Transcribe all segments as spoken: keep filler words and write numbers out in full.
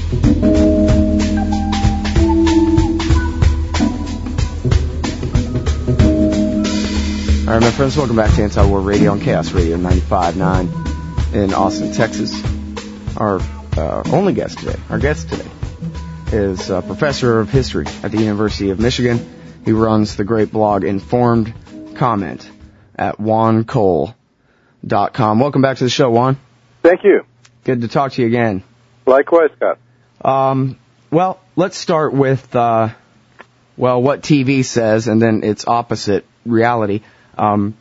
All right, my friends, welcome back to Anti-War Radio on Chaos Radio ninety-five point nine in Austin, Texas. Our uh, only guest today, our guest today, is a professor of history at the University of Michigan. He runs the great blog Informed Comment at juan cole dot com. Welcome back to the show, Juan. Thank you. Good to talk to you again. Likewise, Scott. Um, well, let's start with, uh, well, what T V says and then its opposite reality. Um,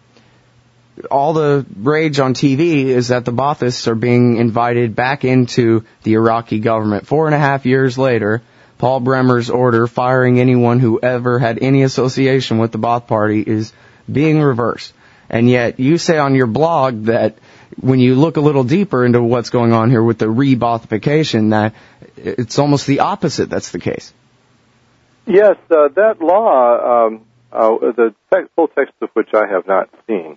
all the rage on T V is that the Baathists are being invited back into the Iraqi government. Four and a half years later, Paul Bremer's order firing anyone who ever had any association with the Baath Party is being reversed. And yet you say on your blog that when you look a little deeper into what's going on here with the re-Baathification, that it's almost the opposite that's the case. Yes, uh, that law, um, uh, the te- full text of which I have not seen,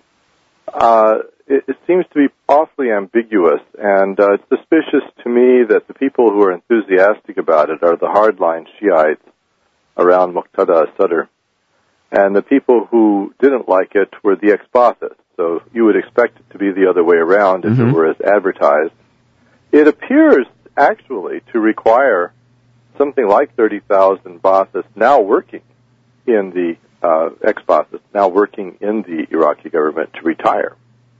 uh, it, it seems to be awfully ambiguous, and uh, it's suspicious to me that the people who are enthusiastic about it are the hardline Shiites around Muqtada as-Sadr, and the people who didn't like it were the ex-Baathists. So you would expect it to be the other way around if mm-hmm. it were as advertised. It appears actually to require something like thirty thousand Baathists now working in the uh, ex-Baathists, now working in the Iraqi government to retire.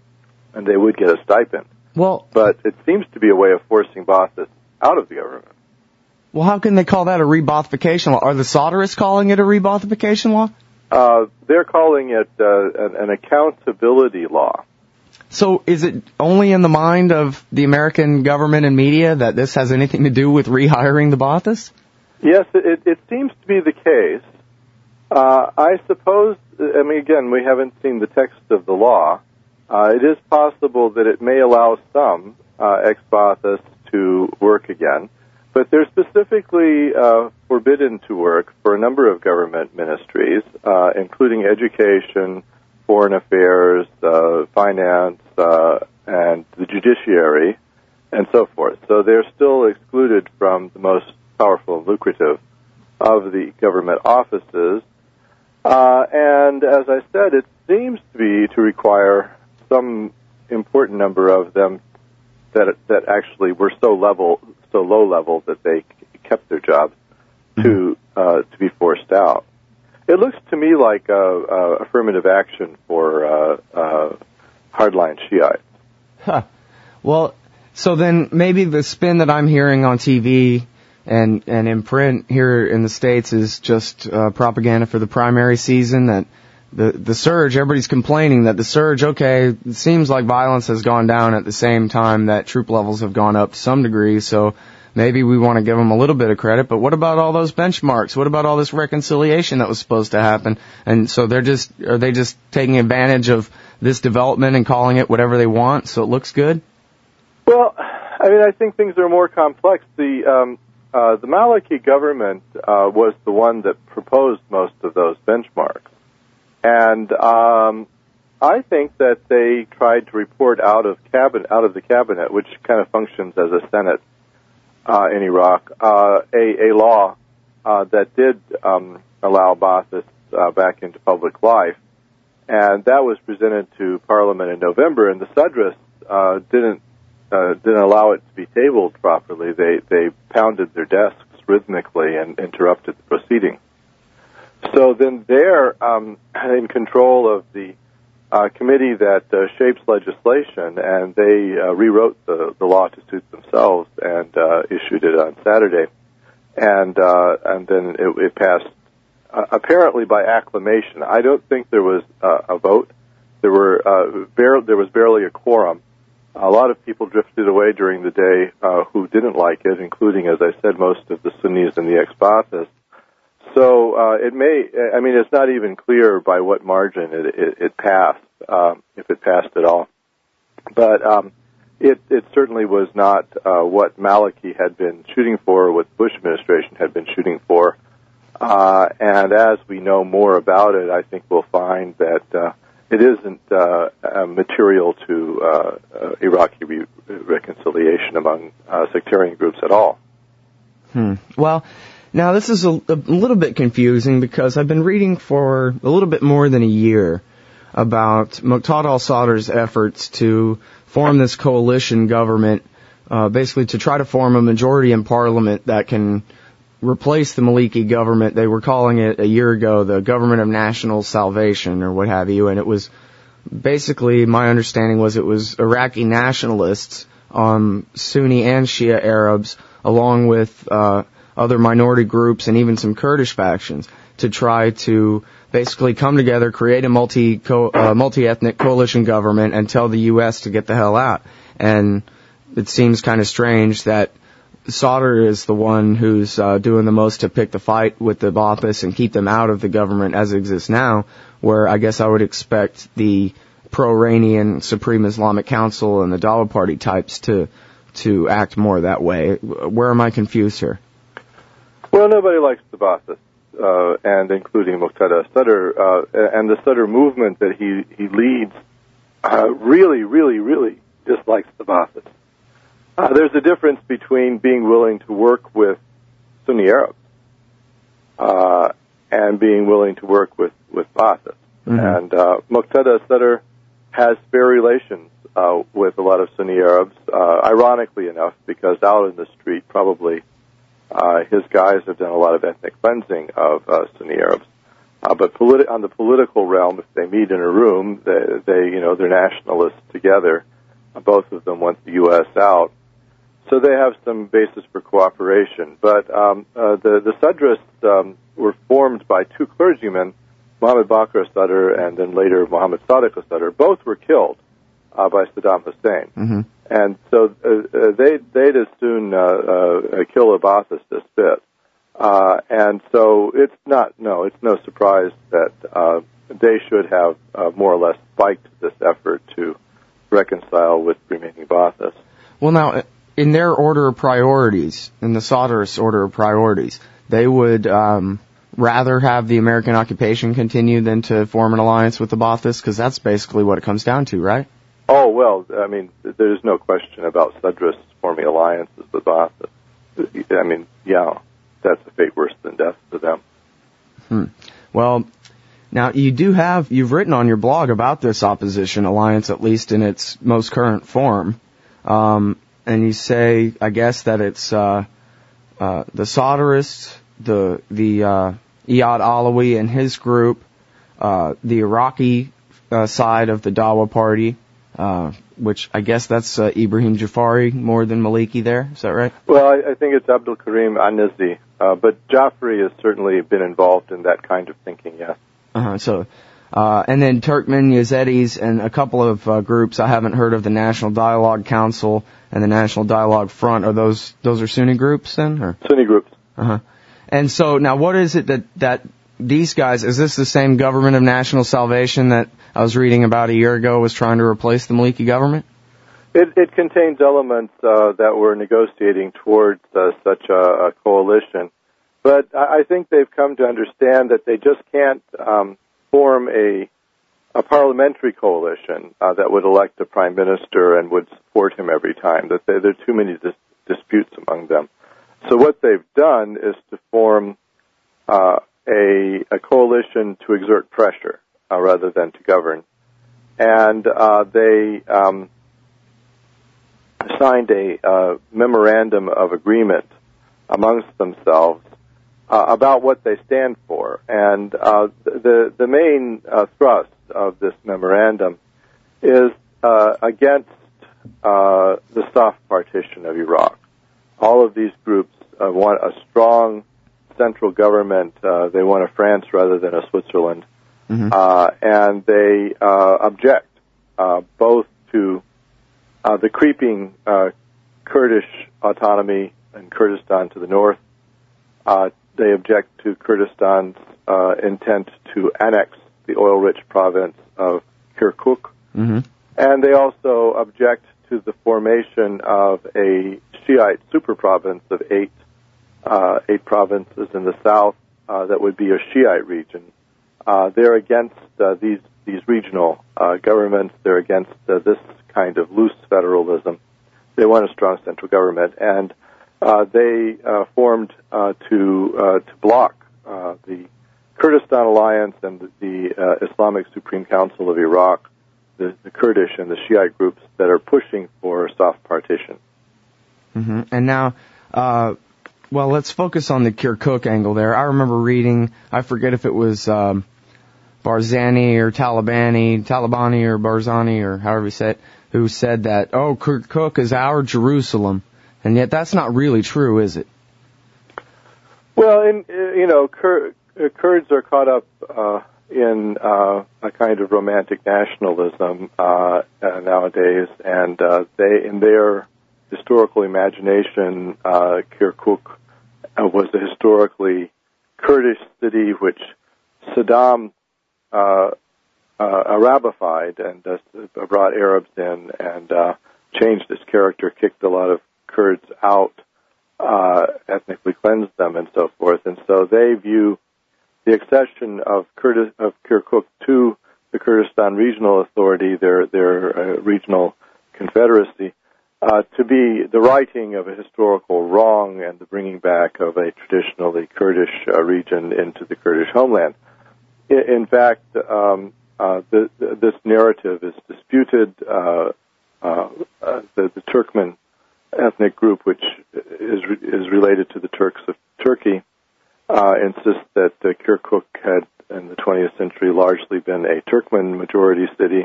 And they would get a stipend. Well, but it seems to be a way of forcing Baathists out of the government. Well, how can they call that a re-Baathification law? Are the Sadrists calling it a re-Baathification law? Uh, they're calling it uh, an, an accountability law. So is it only in the mind of the American government and media that this has anything to do with rehiring the Baathists? Yes, it, it seems to be the case. Uh, I suppose, I mean, again, we haven't seen the text of the law. Uh, it is possible that it may allow some uh, ex-Baathists to work again, but they're specifically uh, forbidden to work for a number of government ministries, uh, including education, foreign affairs, uh, finance, uh, and the judiciary, and so forth. So they're still excluded from the most powerful and lucrative of the government offices. Uh, and as I said, it seems to be to require some important number of them that that actually were so level, so low level that they kept their jobs to uh, to be forced out. It looks to me like a, a affirmative action for uh, uh, hardline Shiites. Huh. Well, so then maybe the spin that I'm hearing on T V and and in print here in the States is just uh, propaganda for the primary season, that the the surge, everybody's complaining that the surge, okay, it seems like violence has gone down at the same time that troop levels have gone up to some degree, so maybe we want to give them a little bit of credit, but what about all those benchmarks? What about all this reconciliation that was supposed to happen? And so they're just, are they just taking advantage of this development and calling it whatever they want so it looks good? Well, I mean, I think things are more complex. The um, uh, the Maliki government uh, was the one that proposed most of those benchmarks. And um, I think that they tried to report out of cabinet, out of the cabinet, which kind of functions as a Senate Uh, in Iraq, uh, a, a law uh, that did um, allow Baathists uh, back into public life, and that was presented to Parliament in November. And the Sadrists uh, didn't uh, didn't allow it to be tabled properly. They they pounded their desks rhythmically and interrupted the proceeding. So then they're um, in control of the Uh, committee that uh, shapes legislation, and they uh, rewrote the, the law to suit themselves and uh, issued it on Saturday, and uh, and then it, it passed uh, apparently by acclamation. I don't think there was uh, a vote. There were uh, bar- there was barely a quorum. A lot of people drifted away during the day uh, who didn't like it, including, as I said, most of the Sunnis and the ex-Baathists. So uh, it may, I mean, it's not even clear by what margin it, it, it passed, um, if it passed at all. But um, it, it certainly was not uh, what Maliki had been shooting for, or what the Bush administration had been shooting for. Uh, and as we know more about it, I think we'll find that uh, it isn't uh, material to uh, uh, Iraqi re- reconciliation among uh, sectarian groups at all. Hmm. Well, now this is a, a little bit confusing because I've been reading for a little bit more than a year about Muqtada al-Sadr's efforts to form this coalition government, uh, basically to try to form a majority in parliament that can replace the Maliki government. They were calling it a year ago the Government of National Salvation or what have you, and it was basically, my understanding was it was Iraqi nationalists, um, Sunni and Shia Arabs, along with uh, other minority groups and even some Kurdish factions, to try to basically come together, create a multi co- uh, multi-ethnic coalition government, and tell the U S to get the hell out. And it seems kind of strange that Sadr is the one who's uh, doing the most to pick the fight with the Ba'athis and keep them out of the government as it exists now, where I guess I would expect the pro-Iranian Supreme Islamic Council and the Dawa Party types to to act more that way. Where am I confused here? Well, nobody likes the Ba'athis, uh, and including Muqtada Sadr, uh, and the Sadr movement that he, he leads uh, really, really, really dislikes the Ba'athis. Uh, there's a difference between being willing to work with Sunni Arabs uh, and being willing to work with, with Ba'athis. Mm-hmm. And uh, Muqtada Sadr has fair relations uh, with a lot of Sunni Arabs, uh, ironically enough, because out in the street, probably uh, his guys have done a lot of ethnic cleansing of uh, Sunni Arabs. Uh, but politi- on the political realm, if they meet in a room, they, they you know, they're nationalists together. Uh, both of them want the U S out. So they have some basis for cooperation. But um, uh, the, the Sadrists um, were formed by two clergymen, Mohammed Bakr Sadr and then later Mohammed Sadiq Sadr. Both were killed uh, by Saddam Hussein. Mm-hmm. And so uh, uh, they, they'd as soon uh, uh, kill a Ba'athist as spit. Uh, and so it's not, no, it's no surprise that uh, they should have uh, more or less spiked this effort to reconcile with remaining Ba'athists. Well, now, in their order of priorities, in the Sadrist order of priorities, they would um, rather have the American occupation continue than to form an alliance with the Ba'athists, because that's basically what it comes down to, right? Oh, well, I mean, there's no question about Sadrists forming alliances with Ba'athists. I mean, yeah, that's a fate worse than death to them. Hmm. Well, now you do have, you've written on your blog about this opposition alliance, at least in its most current form. Um, and you say, I guess, that it's uh, uh, the Sadrists, the the uh, Iyad Alawi and his group, uh, the Iraqi uh, side of the Dawa Party, uh, which I guess that's uh, Ibrahim Jafari more than Maliki there. Is that right? Well, I, I think it's Abdul Karim An-Nizdi, uh, but Jafari has certainly been involved in that kind of thinking, yes. Uh-huh, so, uh, and then Turkmen, Yazidis, and a couple of uh, groups I haven't heard of, the National Dialogue Council and the National Dialogue Front. Are those, those are Sunni groups then? Or? Sunni groups. Uh-huh. And so, now what is it that, that these guys, is this the same Government of National Salvation that I was reading about a year ago was trying to replace the Maliki government? It, it contains elements uh, that were negotiating towards uh, such a, a coalition. But I think they've come to understand that they just can't um, form a, a parliamentary coalition uh, that would elect a prime minister and would support him every time, that they, there are too many dis- disputes among them. So what they've done is to form uh, a, a coalition to exert pressure uh, rather than to govern. And uh, they um, signed a uh, memorandum of agreement amongst themselves uh, about what they stand for. And uh, the, the main uh, thrust of this memorandum is uh, against uh, the soft partition of Iraq. All of these groups uh, want a strong central government. Uh, they want a France rather than a Switzerland. Mm-hmm. Uh, and they uh, object uh, both to uh, the creeping uh, Kurdish autonomy in Kurdistan to the north. Uh, they object to Kurdistan's uh, intent to annex the oil-rich province of Kirkuk. Mm-hmm. And they also object to the formation of a Shiite super province of eight uh, eight provinces in the south uh, that would be a Shiite region. Uh, they're against uh, these these regional uh, governments. They're against uh, this kind of loose federalism. They want a strong central government, and uh, they uh, formed uh, to uh, to block uh, the Kurdistan Alliance and the, the uh, Islamic Supreme Council of Iraq, the, the Kurdish and the Shiite groups that are pushing for soft partition. Mm-hmm. And now, uh, well, let's focus on the Kirkuk angle there. I remember reading, I forget if it was um, Barzani or Talabani, Talabani or Barzani or however you say it, who said that, oh, Kirkuk is our Jerusalem. And yet that's not really true, is it? Well, in, you know, Kur- Kurds are caught up uh, in uh, a kind of romantic nationalism uh, uh, nowadays, and uh, they, in their historical imagination, uh, Kirkuk uh, was a historically Kurdish city which Saddam uh, uh, Arabified and uh, brought Arabs in and uh, changed its character, kicked a lot of Kurds out, uh, ethnically cleansed them, and so forth. And so they view the accession of, Kurd- of Kirkuk to the Kurdistan Regional Authority, their their uh, regional confederacy, uh, to be the righting of a historical wrong and the bringing back of a traditionally Kurdish uh, region into the Kurdish homeland. In, in fact, um, uh, the, the, this narrative is disputed. Uh, uh, uh, the, the Turkmen ethnic group, which is is related to the Turks of Turkey, uh, insists that uh, Kirkuk had, in the twentieth century, largely been a Turkmen majority city.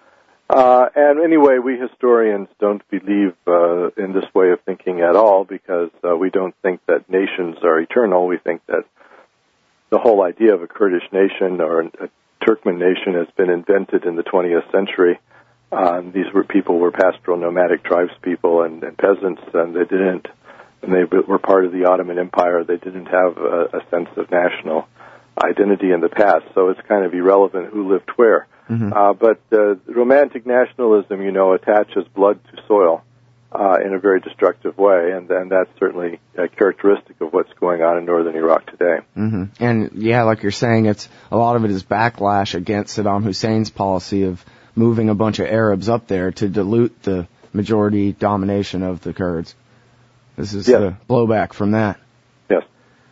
Uh, and anyway, we historians don't believe uh, in this way of thinking at all, because uh, we don't think that nations are eternal. We think that the whole idea of a Kurdish nation or a Turkmen nation has been invented in the twentieth century. Uh, these were people were pastoral nomadic tribespeople and, and peasants, and they didn't, and they were part of the Ottoman Empire. They didn't have a, a sense of national identity in the past, so it's kind of irrelevant who lived where. Mm-hmm. Uh, but uh, romantic nationalism, you know, attaches blood to soil uh, in a very destructive way, and, and that's certainly a characteristic of what's going on in northern Iraq today. Mm-hmm. And yeah, like you're saying, it's a lot of it is backlash against Saddam Hussein's policy of moving a bunch of Arabs up there to dilute the majority domination of the Kurds. This is yes. the blowback from that. Yes.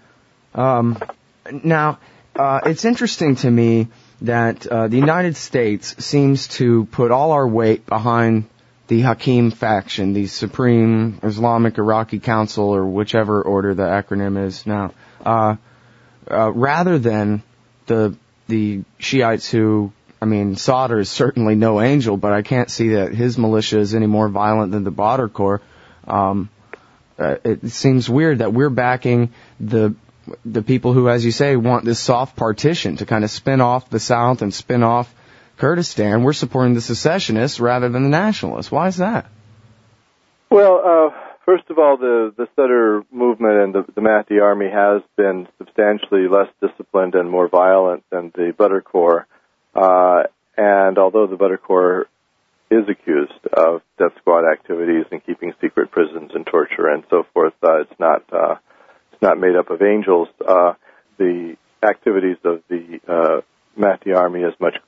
Um, now, uh, it's interesting to me that uh, the United States seems to put all our weight behind the Hakim faction, the Supreme Islamic Iraqi Council, or whichever order the acronym is now, uh, uh, rather than the the Shiites who, I mean, Sadr is certainly no angel, but I can't see that his militia is any more violent than the Badr Corps. Um, uh, it seems weird that we're backing the the people who, as you say, want this soft partition to kind of spin off the South and spin off Kurdistan. We're supporting the secessionists rather than the nationalists. Why is that? Well, uh, first of all, the, the Sadr movement and the, the Mahdi army has been substantially less disciplined and more violent than the Badr Corps. Uh, and although the Badr Corps is accused of death squad activities and keeping secret prisons and torture and so forth, uh, it's not uh, it's not made up of angels. Uh, the activities of the uh, Mahdi army is much.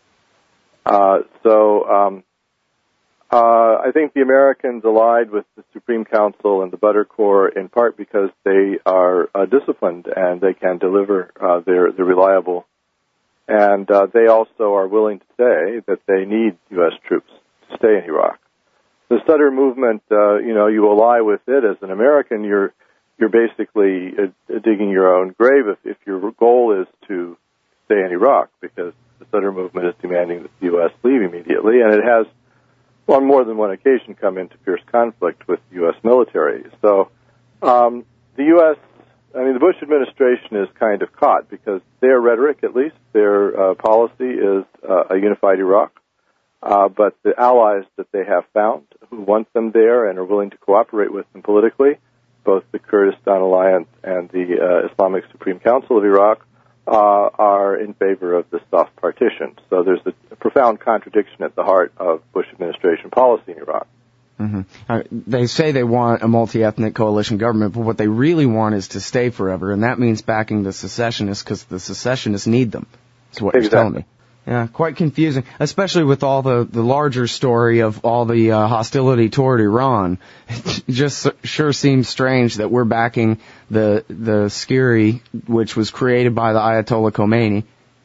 Uh, so um, uh, I think the Americans allied with the Supreme Council and the Badr Corps in part because they are uh, disciplined and they can deliver uh, their the reliable. And uh, they also are willing to say that they need U S troops to stay in Iraq. The Sadr movement, uh, you know, you ally with it as an American. You're you're basically uh, digging your own grave if, if your goal is to stay in Iraq, because the Sadr movement is demanding that the U S leave immediately, and it has, on more than one occasion, come into fierce conflict with the U S military. So um, the U S I mean, the Bush administration is kind of caught because their rhetoric, at least, their uh, policy is uh, a unified Iraq. Uh, but the allies that they have found who want them there and are willing to cooperate with them politically, both the Kurdistan Alliance and the uh, Islamic Supreme Council of Iraq, uh, are in favor of the soft partition. So there's a, a profound contradiction at the heart of Bush administration policy in Iraq. Mm-hmm. Uh, they say they want a multi-ethnic coalition government, but what they really want is to stay forever, and that means backing the secessionists because the secessionists need them. That's what exactly. you're telling me. Yeah, quite confusing, especially with all the, the larger story of all the uh, hostility toward Iran. It just sure seems strange that we're backing the the scary, which was created by the Ayatollah Khomeini.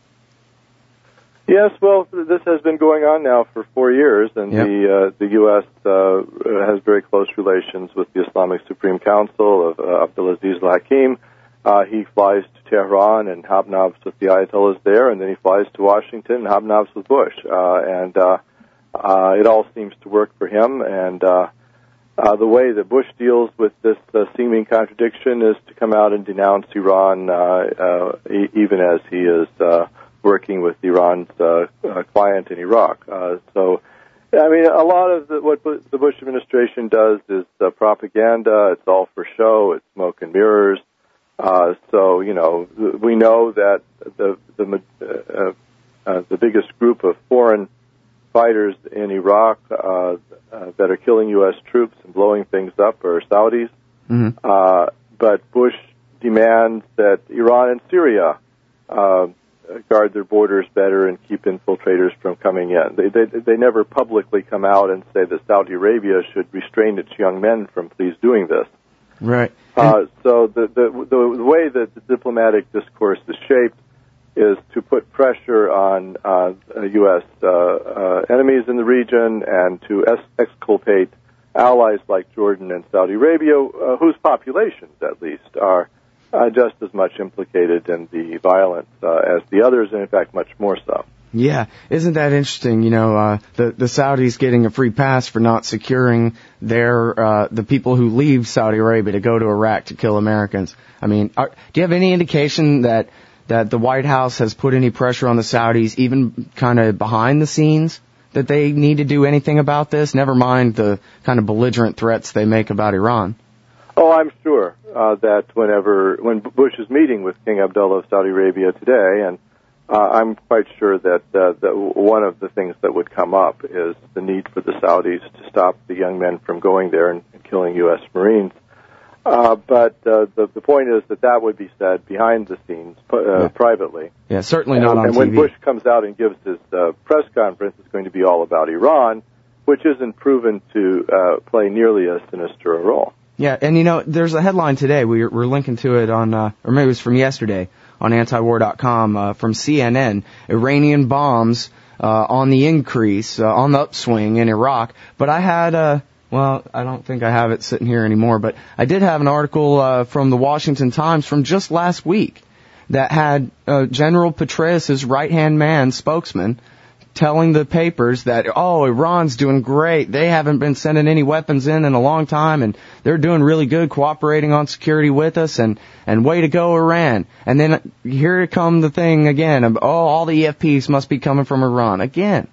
Yes, well, this has been going on now for four years, and yep. the uh, the U S uh, has very close relations with the Islamic Supreme Council of uh, Abdulaziz Al-Hakim. Uh, he flies to Tehran and hobnobs with the Ayatollahs there, and then he flies to Washington and hobnobs with Bush. Uh, and uh, uh, it all seems to work for him. And uh, uh, the way that Bush deals with this uh, seeming contradiction is to come out and denounce Iran, uh, uh, e- even as he is uh, working with Iran's uh, uh, client in Iraq. Uh, so, I mean, a lot of the, what the Bush administration does is uh, propaganda. It's all for show. It's smoke and mirrors. Uh, so, you know, we know that the the, uh, uh, the biggest group of foreign fighters in Iraq uh, uh, that are killing U S troops and blowing things up are Saudis. Mm-hmm. Uh, but Bush demands that Iran and Syria uh, guard their borders better and keep infiltrators from coming in. They, they they never publicly come out and say that Saudi Arabia should restrain its young men from please doing this. Right. Uh, so the, the the the way that the diplomatic discourse is shaped is to put pressure on uh, U S Uh, uh, enemies in the region and to es- exculpate allies like Jordan and Saudi Arabia, uh, whose populations, at least, are uh, just as much implicated in the violence uh, as the others, and in fact, much more so. Yeah, isn't that interesting? You know, uh, the the Saudis getting a free pass for not securing their uh, the people who leave Saudi Arabia to go to Iraq to kill Americans. I mean, are, do you have any indication that that the White House has put any pressure on the Saudis, even kind of behind the scenes, that they need to do anything about this? Never mind the kind of belligerent threats they make about Iran. Oh, I'm sure uh, that whenever when Bush is meeting with King Abdullah of Saudi Arabia today, and Uh, I'm quite sure that, uh, that one of the things that would come up is the need for the Saudis to stop the young men from going there and, and killing U S Marines. Uh, but uh, the, the point is that that would be said behind the scenes, uh, yeah. privately. Yeah, certainly not and, on and T V. And when Bush comes out and gives his uh, press conference, it's going to be all about Iran, which isn't proven to uh, play nearly as sinister a role. Yeah, and you know, there's a headline today. We're, we're linking to it on, uh, or maybe it was from yesterday, on antiwar dot com uh, from C N N. Iranian bombs uh, on the increase, uh, on the upswing in Iraq. But I had, uh, well, I don't think I have it sitting here anymore, but I did have an article uh, from the Washington Times from just last week that had uh, General Petraeus' right-hand man, spokesman, telling the papers that, oh, Iran's doing great. They haven't been sending any weapons in in a long time, and they're doing really good, cooperating on security with us, and, and way to go, Iran. And then here come the thing again of, oh, all the E F Ps must be coming from Iran again.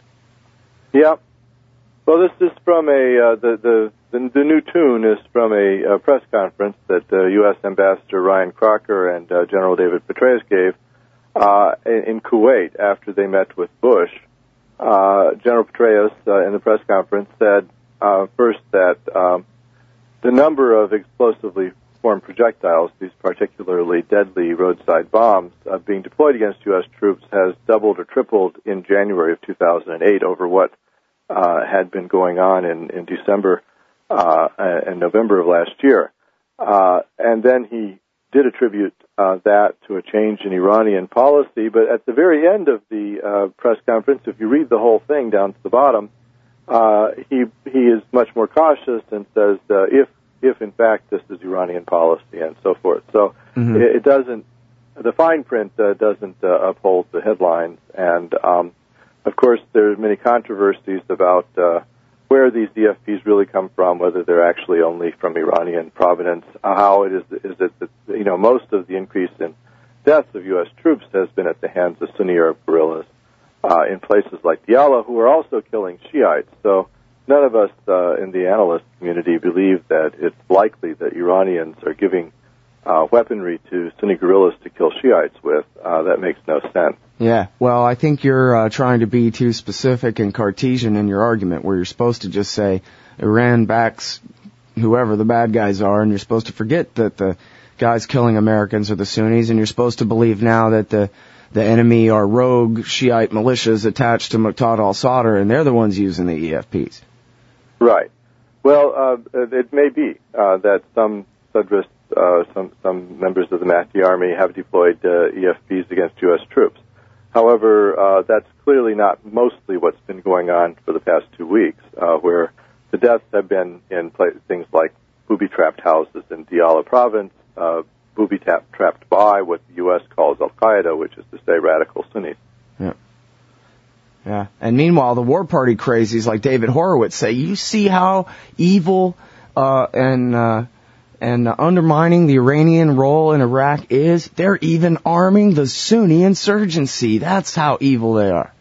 Yeah. Well, this is from a, uh, the, the, the, the new tune is from a uh, press conference that uh, U S Ambassador Ryan Crocker and uh, General David Petraeus gave uh, in, in Kuwait after they met with Bush. Uh, General Petraeus, uh, in the press conference, said uh, first that um, the number of explosively formed projectiles, these particularly deadly roadside bombs, uh, being deployed against U S troops has doubled or tripled in January of two thousand eight over what uh, had been going on in, in December uh, and November of last year. Uh, and then he did attribute uh, that to a change in Iranian policy, but at the very end of the uh, press conference, if you read the whole thing down to the bottom, uh, he he is much more cautious and says uh, if if in fact this is Iranian policy and so forth. So mm-hmm. it, it doesn't, the fine print uh, doesn't uh, uphold the headlines, and um, of course there's many controversies about uh, where these D F Ps really come from, whether they're actually only from Iranian provenance, uh, how it is, is it that, you know, most of the increase in deaths of U S troops has been at the hands of Sunni Arab guerrillas uh, in places like Diyala, who are also killing Shiites. So none of us uh, in the analyst community believe that it's likely that Iranians are giving uh, weaponry to Sunni guerrillas to kill Shiites with. Uh, that makes no sense. Yeah, well, I think you're uh, trying to be too specific and Cartesian in your argument, where you're supposed to just say Iran backs whoever the bad guys are, and you're supposed to forget that the guys killing Americans are the Sunnis, and you're supposed to believe now that the the enemy are rogue Shiite militias attached to Muqtada al-Sadr, and they're the ones using the E F Ps. Right. Well, uh, it may be uh, that some Sadrists, uh, some some members of the Mahdi army have deployed uh, E F Ps against U S troops. However, uh, that's clearly not mostly what's been going on for the past two weeks, uh, where the deaths have been in pla- things like booby-trapped houses in Diyala province, uh, booby-trapped by what the U S calls Al-Qaeda, which is to say radical Sunnis. Yeah. Yeah. And meanwhile, the war party crazies like David Horowitz say, you see how evil uh, and uh, and uh, undermining the Iranian role in Iraq is? They're even arming the Sunni insurgency. That's how evil they are.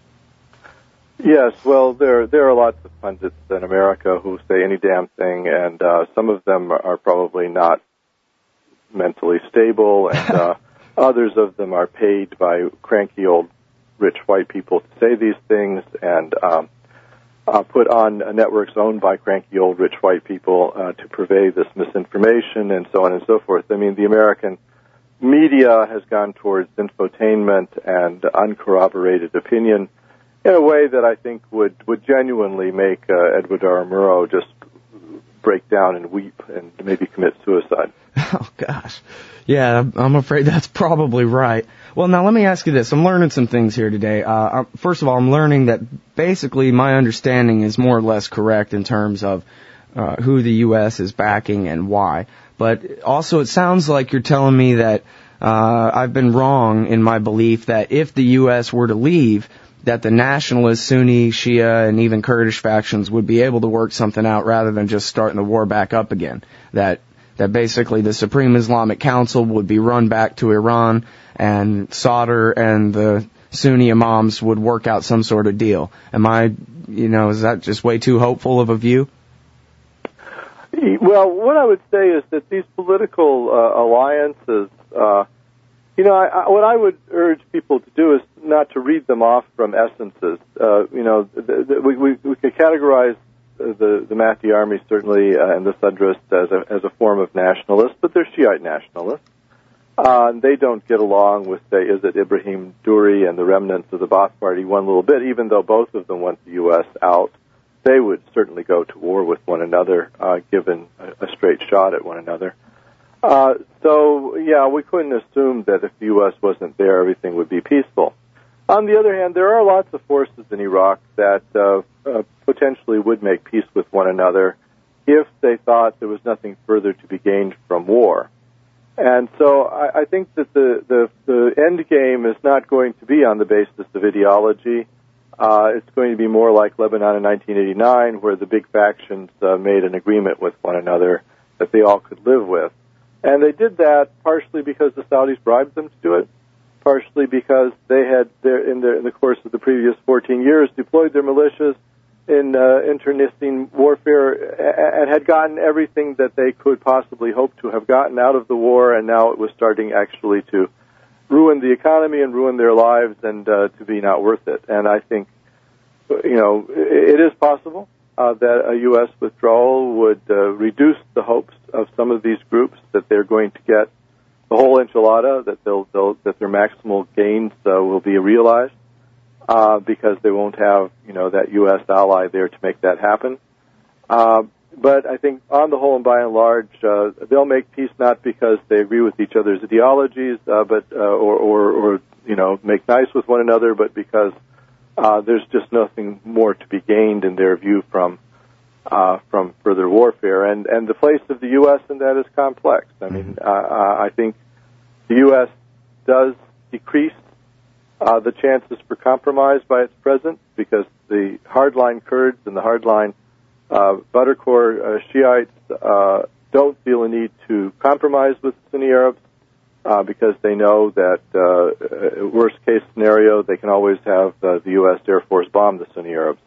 Yes, well, there there are lots of pundits in America who say any damn thing, and uh, some of them are probably not mentally stable, and uh, others of them are paid by cranky old rich white people to say these things and um, uh, put on uh, networks owned by cranky old rich white people uh, to purvey this misinformation and so on and so forth. I mean, the American media has gone towards infotainment and uncorroborated opinion in a way that I think would, would genuinely make uh, Edward R. Murrow just break down and weep and maybe commit suicide. Oh, gosh. Yeah, I'm afraid that's probably right. Well, now let me ask you this. I'm learning some things here today. Uh, first of all, I'm learning that basically my understanding is more or less correct in terms of uh, who the U S is backing and why. But also it sounds like you're telling me that uh, I've been wrong in my belief that if the U S were to leave, that the nationalist, Sunni, Shia, and even Kurdish factions would be able to work something out rather than just starting the war back up again. That that basically the Supreme Islamic Council would be run back to Iran, and Sadr and the Sunni imams would work out some sort of deal. Am I, you know, is that just way too hopeful of a view? Well, what I would say is that these political uh, alliances, uh, you know, I, I, what I would urge people to do is not to read them off from essences. Uh, you know, the, the, we, we, we could categorize the, the Mahdi army certainly uh, and the Sadrists as a, as a form of nationalists, but they're Shiite nationalists. Uh, and they don't get along with, say, Izzat Ibrahim Duri and the remnants of the Ba'ath Party one little bit, even though both of them want the U S out. They would certainly go to war with one another, uh, given a, a straight shot at one another. Uh, so, yeah, we couldn't assume that if the U S wasn't there, everything would be peaceful. On the other hand, there are lots of forces in Iraq that uh, uh, potentially would make peace with one another if they thought there was nothing further to be gained from war. And so I, I think that the, the, the end game is not going to be on the basis of ideology. Uh, it's going to be more like Lebanon in nineteen eighty-nine, where the big factions uh, made an agreement with one another that they all could live with. And they did that partially because the Saudis bribed them to do it, partially because they had, their, in, their, in the course of the previous fourteen years, deployed their militias in uh, internecine warfare and had gotten everything that they could possibly hope to have gotten out of the war, and now it was starting actually to ruin the economy and ruin their lives and uh, to be not worth it. And I think, you know, it is possible uh, that a U S withdrawal would uh, reduce the hopes of some of these groups that they're going to get the whole enchilada, that they'll, they'll that their maximal gains uh, will be realized. Uh, because they won't have, you know, that U S ally there to make that happen. Uh, but I think on the whole and by and large, uh, they'll make peace not because they agree with each other's ideologies, uh, but, uh, or, or, or, you know, make nice with one another, but because, uh, there's just nothing more to be gained in their view from, uh, from further warfare. And, and the place of the U S in that is complex. I mean, uh, I think the U S does decrease Uh, the chances for compromise by its presence, because the hardline Kurds and the hardline uh, Badrkor uh, Shiites uh, don't feel a need to compromise with Sunni Arabs uh, because they know that, uh, worst case scenario, they can always have uh, the U S Air Force bomb the Sunni Arabs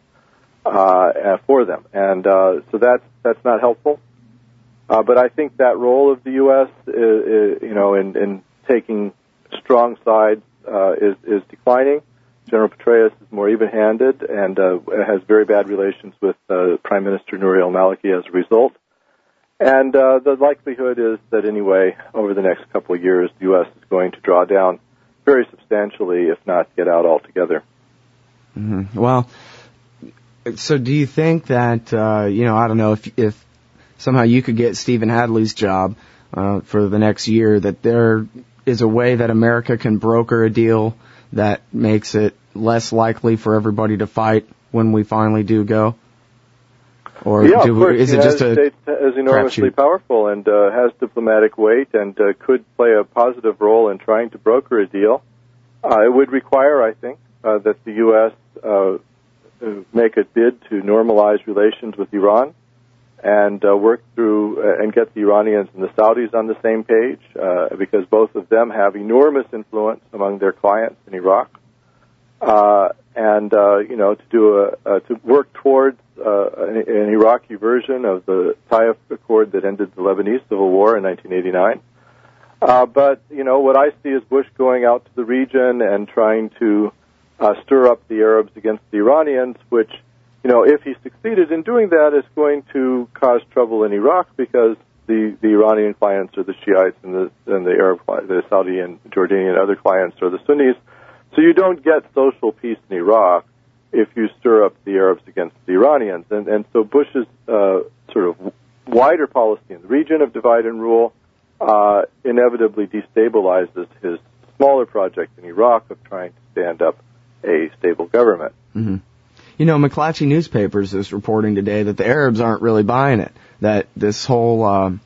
uh, for them, and uh, so that's that's not helpful. Uh, but I think that role of the U S, is, is, you know, in, in taking strong sides. Uh, is, is declining. General Petraeus is more even-handed and uh, has very bad relations with uh, Prime Minister Nouri al-Maliki as a result. And uh, the likelihood is that anyway, over the next couple of years, the U S is going to draw down very substantially, if not get out altogether. Mm-hmm. Well, so do you think that, uh, you know, I don't know, if if somehow you could get Stephen Hadley's job uh, for the next year, that there is a way that America can broker a deal that makes it less likely for everybody to fight when we finally do go? Or yeah, do of course. we, is the it just United a States is enormously crapshoot? powerful and uh, has diplomatic weight and uh, could play a positive role in trying to broker a deal. Uh, it would require, I think, uh, that the U S uh, make a bid to normalize relations with Iran and uh, work through uh, and get the Iranians and the Saudis on the same page, uh, because both of them have enormous influence among their clients in Iraq. Uh, and, uh, you know, to do a, uh, to work towards uh, an, an Iraqi version of the Taif Accord that ended the Lebanese Civil War in nineteen eighty-nine. Uh, but, you know, what I see is Bush going out to the region and trying to uh, stir up the Arabs against the Iranians, which, you know, if he succeeded in doing that, is going to cause trouble in Iraq because the, the Iranian clients are the Shiites and the, and the Arab, the Saudi and Jordanian other clients are the Sunnis. So you don't get social peace in Iraq if you stir up the Arabs against the Iranians. And, and so Bush's uh, sort of wider policy in the region of divide and rule uh, inevitably destabilizes his smaller project in Iraq of trying to stand up a stable government. Mm-hmm. You know, McClatchy Newspapers is reporting today that the Arabs aren't really buying it, that this whole, um,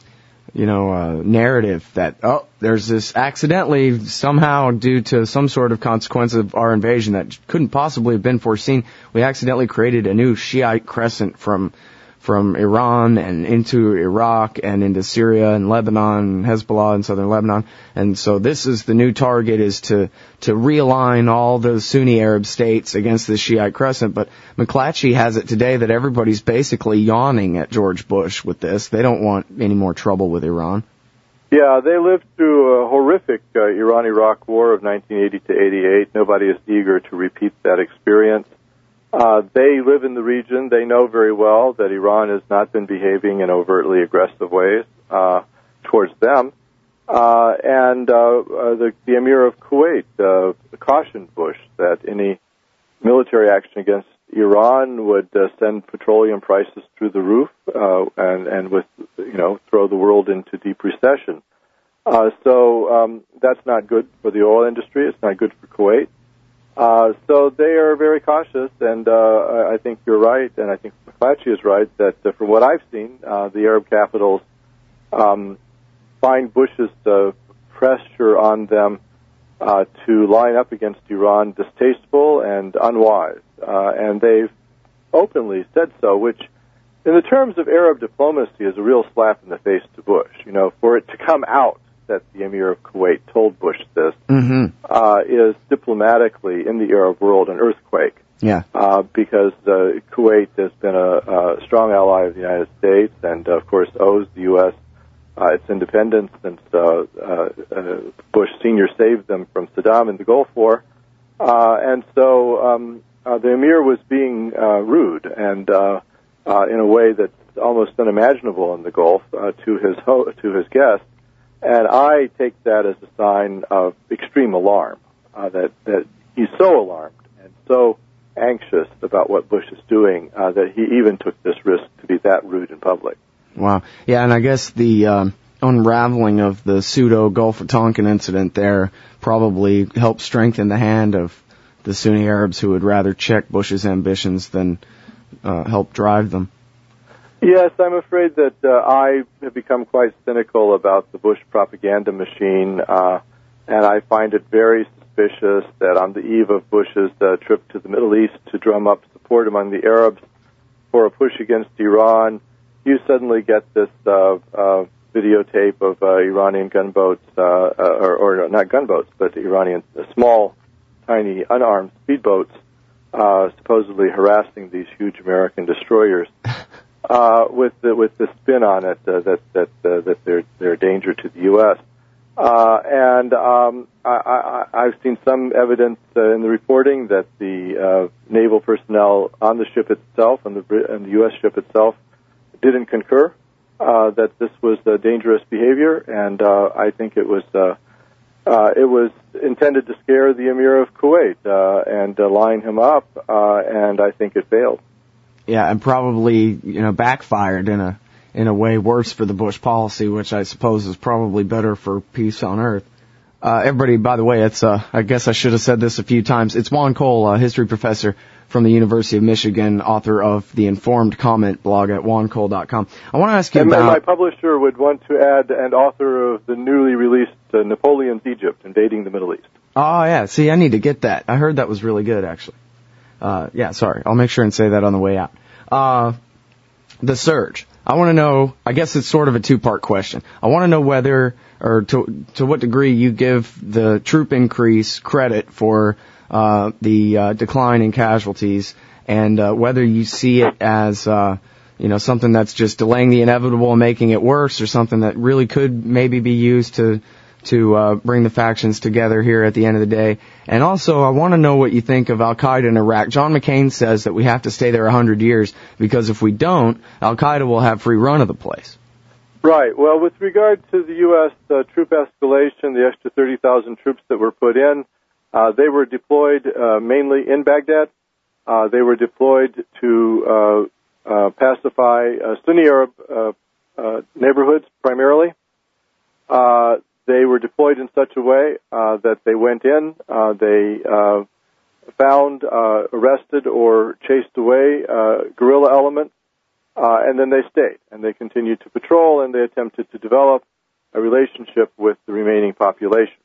you know, uh, narrative that, oh, there's this accidentally, somehow due to some sort of consequence of our invasion that couldn't possibly have been foreseen, we accidentally created a new Shiite crescent from from Iran and into Iraq and into Syria and Lebanon, Hezbollah in southern Lebanon. And so this is the new target, is to, to realign all the Sunni Arab states against the Shiite crescent. But McClatchy has it today that everybody's basically yawning at George Bush with this. They don't want any more trouble with Iran. Yeah, they lived through a horrific uh, Iran-Iraq war of nineteen eighty to eighty-eight. Nobody is eager to repeat that experience. Uh, they live in the region. They know very well that Iran has not been behaving in overtly aggressive ways uh, towards them. Uh, and uh, uh, the, the Emir of Kuwait uh, cautioned Bush that any military action against Iran would uh, send petroleum prices through the roof uh, and, and with, you know, throw the world into deep recession. Uh, so um, that's not good for the oil industry. It's not good for Kuwait. Uh, so they are very cautious, and uh, I think you're right, and I think McClatchy is right, that uh, from what I've seen, uh, the Arab capitals um, find Bush's uh, pressure on them uh, to line up against Iran distasteful and unwise, uh, and they've openly said so, which in the terms of Arab diplomacy is a real slap in the face to Bush. You know, for it to come out that the Emir of Kuwait told Bush this mm-hmm. uh, is diplomatically in the Arab world an earthquake. Yeah. Uh, because uh, Kuwait has been a, a strong ally of the United States and, of course, owes the U S uh, its independence since uh, uh, uh, Bush Senior saved them from Saddam in the Gulf War. Uh, and so um, uh, the Emir was being uh, rude and uh, uh, in a way that's almost unimaginable in the Gulf uh, to his ho- to his guests. And I take that as a sign of extreme alarm, uh, that, that he's so alarmed and so anxious about what Bush is doing uh, that he even took this risk to be that rude in public. Wow. Yeah, and I guess the um, unraveling of the pseudo Gulf of Tonkin incident there probably helped strengthen the hand of the Sunni Arabs who would rather check Bush's ambitions than uh, help drive them. Yes, I'm afraid that uh, I have become quite cynical about the Bush propaganda machine, uh, and I find it very suspicious that on the eve of Bush's uh, trip to the Middle East to drum up support among the Arabs for a push against Iran, you suddenly get this uh, uh, videotape of uh, Iranian gunboats, uh, uh, or, or not gunboats, but Iranian uh, small, tiny, unarmed speedboats, uh, supposedly harassing these huge American destroyers. Uh, with the with the spin on it uh, that that uh, that they're they're a danger to the U S Uh, and um, I, I, I've seen some evidence uh, in the reporting that the uh, naval personnel on the ship itself and the and the U S ship itself didn't concur uh, that this was uh, dangerous behavior, and uh, I think it was uh, uh, it was intended to scare the Emir of Kuwait uh, and uh, line him up, uh, and I think it failed. Yeah, and probably, you know, backfired in a in a way worse for the Bush policy, which I suppose is probably better for peace on Earth. Uh, everybody, by the way, it's, uh, I guess I should have said this a few times. It's Juan Cole, a history professor from the University of Michigan, author of the Informed Comment blog at juan cole dot com. I want to ask you and about... my publisher would want to add, and author of the newly released uh, Napoleon's Egypt, Invading the Middle East. Oh, yeah. See, I need to get that. I heard that was really good, actually. Uh, yeah, sorry. I'll make sure and say that on the way out. Uh, the surge. I want to know, I guess it's sort of a two-part question. I want to know whether, or to to what degree you give the troop increase credit for uh, the uh, decline in casualties, and uh, whether you see it as, uh, you know, something that's just delaying the inevitable and making it worse, or something that really could maybe be used to to uh, bring the factions together here at the end of the day. And also, I want to know what you think of Al-Qaeda in Iraq. John McCain says that we have to stay there one hundred years, because if we don't, Al-Qaeda will have free run of the place. Right. Well, with regard to the U S uh, troop escalation, the extra thirty thousand troops that were put in, uh, they were deployed uh, mainly in Baghdad. Uh, they were deployed to uh, uh, pacify uh, Sunni Arab uh, uh, neighborhoods primarily. Uh, They were deployed in such a way uh, that they went in, uh, they uh, found, uh, arrested, or chased away uh, guerrilla elements, uh, and then they stayed. And they continued to patrol, and they attempted to develop a relationship with the remaining population.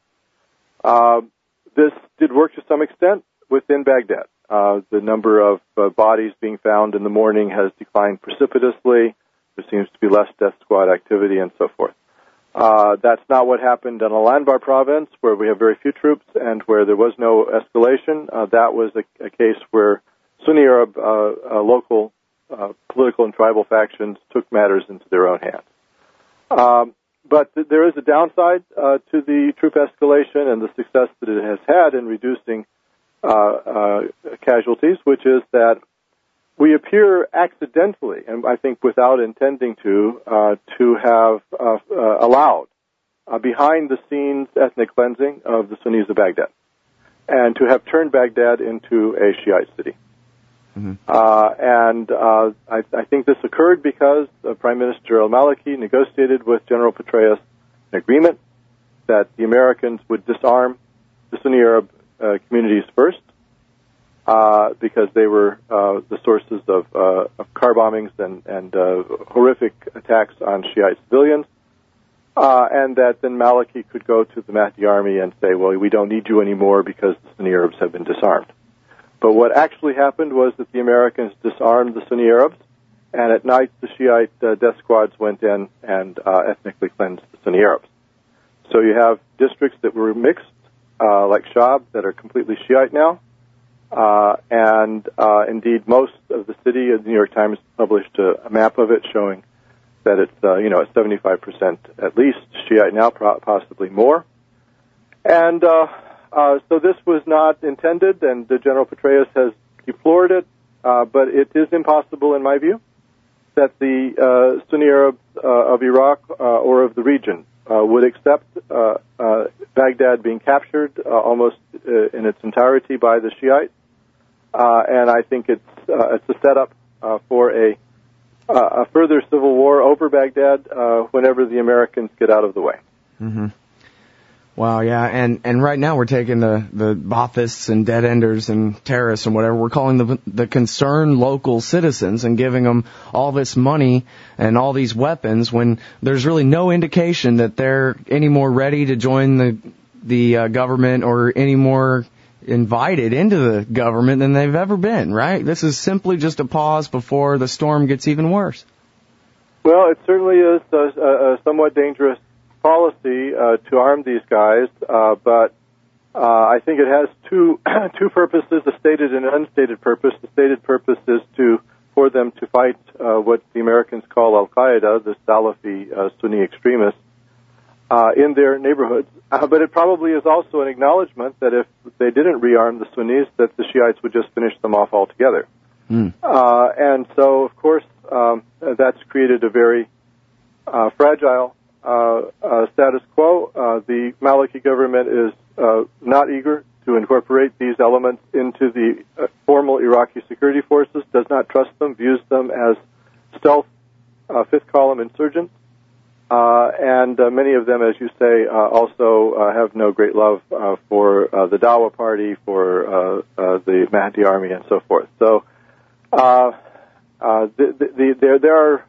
Uh, this did work to some extent within Baghdad. Uh, the number of uh, bodies being found in the morning has declined precipitously. There seems to be less death squad activity and so forth. Uh, that's not what happened in Al-Anbar province, where we have very few troops and where there was no escalation. Uh, that was a, a case where Sunni Arab uh, uh, local uh, political and tribal factions took matters into their own hands. Um, but th- there is a downside uh, to the troop escalation and the success that it has had in reducing uh, uh, casualties, which is that we appear accidentally, and I think without intending to, uh, to have uh, uh, allowed uh, behind-the-scenes ethnic cleansing of the Sunnis of Baghdad, and to have turned Baghdad into a Shiite city. Mm-hmm. Uh, and uh, I, I think this occurred because uh, Prime Minister al-Maliki negotiated with General Petraeus an agreement that the Americans would disarm the Sunni Arab uh, communities first, Uh, because they were uh, the sources of, uh, of car bombings and, and uh, horrific attacks on Shiite civilians, uh, and that then Maliki could go to the Mahdi army and say, well, we don't need you anymore because the Sunni Arabs have been disarmed. But what actually happened was that the Americans disarmed the Sunni Arabs, and at night the Shiite uh, death squads went in and uh, ethnically cleansed the Sunni Arabs. So you have districts that were mixed, uh, like Shab, that are completely Shiite now. Uh, and, uh, indeed, most of the city, the New York Times published a, a map of it showing that it's, uh, you know, seventy-five percent at least Shiite now, possibly more. And, uh, uh, so this was not intended, and the General Petraeus has deplored it, uh, but it is impossible, in my view, that the, uh, Sunni Arabs, uh, of Iraq, uh, or of the region, uh, would accept, uh, uh, Baghdad being captured, uh, almost, uh, in its entirety by the Shiites. Uh, and I think it's uh, it's a setup uh, for a uh, a further civil war over Baghdad uh, whenever the Americans get out of the way. Mm-hmm. Wow, yeah, and and right now we're taking the the Baathists and dead enders and terrorists and whatever, we're calling the the concerned local citizens and giving them all this money and all these weapons when there's really no indication that they're any more ready to join the the uh, government or any more invited into the government than they've ever been, right? This is simply just a pause before the storm gets even worse. Well, it certainly is a, a somewhat dangerous policy uh, to arm these guys, uh, but uh, I think it has two two purposes, a stated and an unstated purpose. The stated purpose is to for them to fight uh, what the Americans call Al-Qaeda, the Salafi uh, Sunni extremists, uh, in their neighborhoods. Uh, but it probably is also an acknowledgement that if they didn't rearm the Sunnis, that the Shiites would just finish them off altogether. Mm. Uh, and so, of course, um, that's created a very uh, fragile uh, uh, status quo. Uh, the Maliki government is uh, not eager to incorporate these elements into the uh, formal Iraqi security forces, does not trust them, views them as stealth uh, fifth-column insurgents. Uh, and uh, many of them, as you say, uh, also uh, have no great love uh, for uh, the Dawa Party, for uh, uh, the Mahdi Army, and so forth. So uh, uh, the, the, there, there are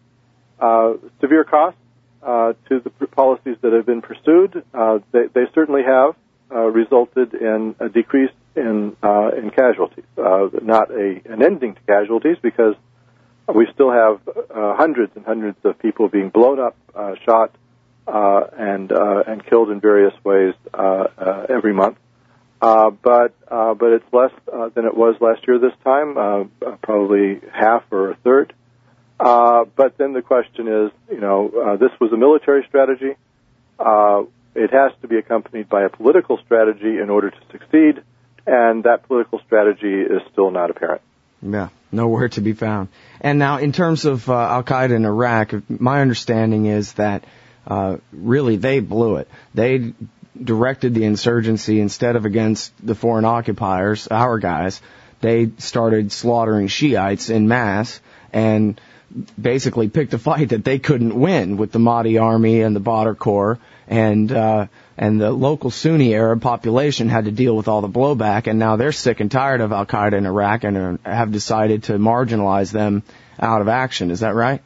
uh, severe costs uh, to the policies that have been pursued. Uh, they, they certainly have uh, resulted in a decrease in uh, in casualties, uh, not a, an ending to casualties, because we still have uh, hundreds and hundreds of people being blown up, uh, shot, uh, and uh, and killed in various ways uh, uh, every month. Uh, but uh, but it's less uh, than it was last year this time, uh, probably half or a third. Uh, but then the question is, you know, uh, this was a military strategy. Uh, it has to be accompanied by a political strategy in order to succeed, and that political strategy is still not apparent. Yeah, nowhere to be found. And now, in terms of uh, Al-Qaeda in Iraq, my understanding is that uh, really they blew it. They directed the insurgency instead of against the foreign occupiers, our guys. They started slaughtering Shiites en masse and basically picked a fight that they couldn't win with the Mahdi Army and the Badr Corps, and uh, and the local Sunni Arab population had to deal with all the blowback, and now they're sick and tired of Al-Qaeda in Iraq and are, have decided to marginalize them out of action. Is that right?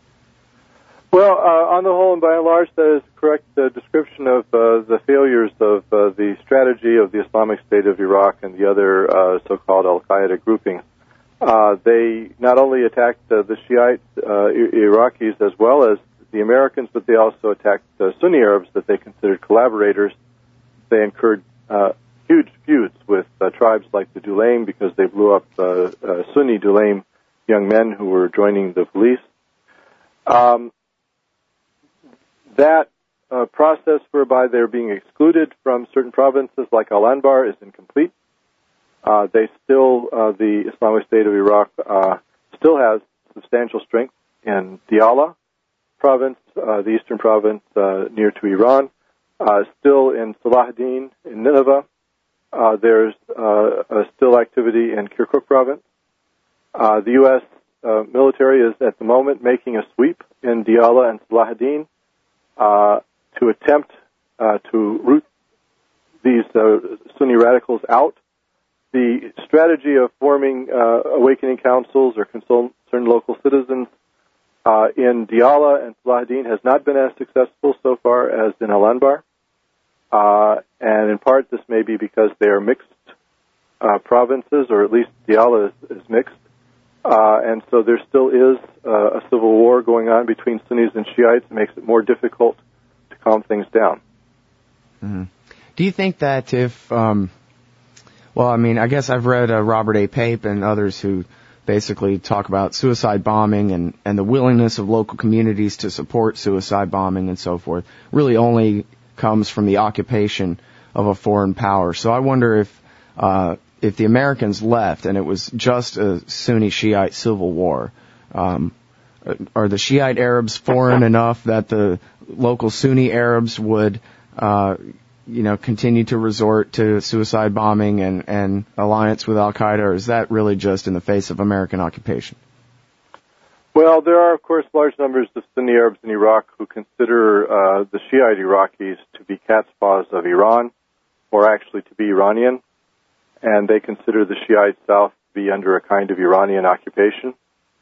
Well, uh, on the whole and by and large, that is a correct uh, description of uh, the failures of uh, the strategy of the Islamic State of Iraq and the other uh, so-called Al-Qaeda groupings. Uh, they not only attacked uh, the Shiite uh, Iraqis as well as the Americans, but they also attacked uh, Sunni Arabs that they considered collaborators. They incurred uh, huge feuds with uh, tribes like the Dulaim because they blew up uh, uh, Sunni Dulaim young men who were joining the police. Um, that uh, process whereby they're being excluded from certain provinces like Al-Anbar is incomplete. Uh, they still, uh, the Islamic State of Iraq uh, still has substantial strength in Diyala province, uh, the eastern province uh, near to Iran. Uh, still in Salahuddin, in Nineveh. Uh, there's uh, uh, still activity in Kirkuk province. Uh, the U S uh, military is at the moment making a sweep in Diyala and Salahuddin uh, to attempt uh, to root these uh, Sunni radicals out. The strategy of forming uh, awakening councils or concerned local citizens uh, in Diyala and Salahuddin has not been as successful so far as in Al-Anbar. Uh, and in part, this may be because they are mixed uh, provinces, or at least Diyala is, is mixed. Uh, and so there still is uh, a civil war going on between Sunnis and Shiites. It makes it more difficult to calm things down. Mm-hmm. Do you think that if... Um Well, I mean, I guess I've read uh, Robert A. Pape and others who basically talk about suicide bombing and, and the willingness of local communities to support suicide bombing and so forth really only comes from the occupation of a foreign power. So I wonder if uh, if the Americans left and it was just a Sunni Shiite civil war, um, are the Shiite Arabs foreign enough that the local Sunni Arabs would uh you know, continue to resort to suicide bombing and, and alliance with Al-Qaeda, or is that really just in the face of American occupation? Well, there are, of course, large numbers of Sunni Arabs in Iraq who consider uh, the Shiite Iraqis to be cat's paws of Iran, or actually to be Iranian, and they consider the Shiite South to be under a kind of Iranian occupation.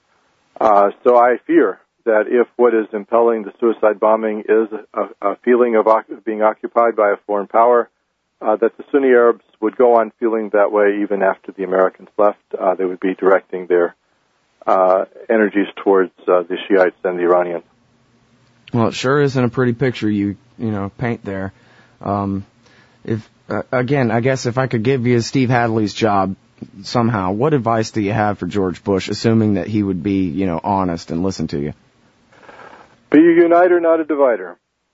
Uh, so I fear that if what is impelling the suicide bombing is a, a feeling of being occupied by a foreign power, uh, that the Sunni Arabs would go on feeling that way even after the Americans left. Uh, they would be directing their uh, energies towards uh, the Shiites and the Iranians. Well, it sure isn't a pretty picture you you know paint there. Um, if uh, again, I guess if I could give you Steve Hadley's job somehow, what advice do you have for George Bush, assuming that he would be you know honest and listen to you? Be a uniter, not a divider.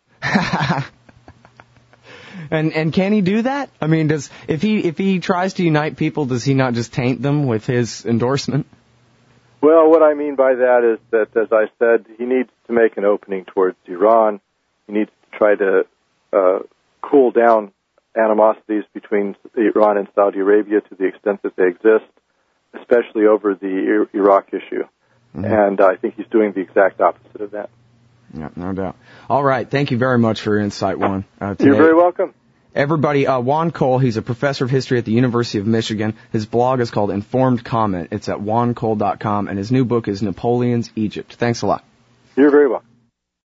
and and can he do that? I mean, does if he if he tries to unite people, does he not just taint them with his endorsement? Well, what I mean by that is that, as I said, he needs to make an opening towards Iran. He needs to try to uh, cool down animosities between Iran and Saudi Arabia to the extent that they exist, especially over the Iraq issue. Mm-hmm. And uh, I think he's doing the exact opposite of that. Yeah, no doubt. All right. Thank you very much for your insight, Juan. Uh, today. You're very welcome. Everybody, uh, Juan Cole, he's a professor of history at the University of Michigan. His blog is called Informed Comment. It's at juan cole dot com, and his new book is Napoleon's Egypt. Thanks a lot. You're very welcome.